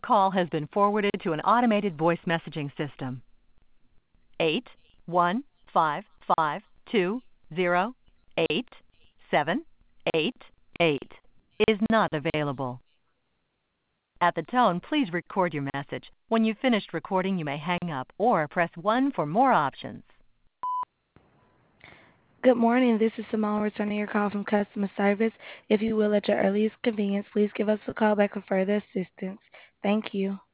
Call has been forwarded to an automated voice messaging system. 81552087888 is not available. At the tone, please record your message. When you've finished recording, you may hang up or press 1 for more options. Good morning. This is Simone returning your call from customer service. If you will, at your earliest convenience, please give us a call back for further assistance. Thank you.